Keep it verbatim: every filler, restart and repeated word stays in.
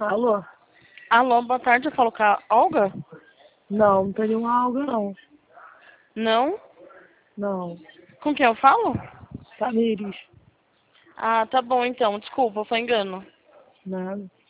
Alô? Alô, boa tarde, eu falo com a Olga? Não, não tem nenhuma alga não. Não? Não. Com quem eu falo? Tamires. Ah, tá bom então, desculpa, foi engano. Nada.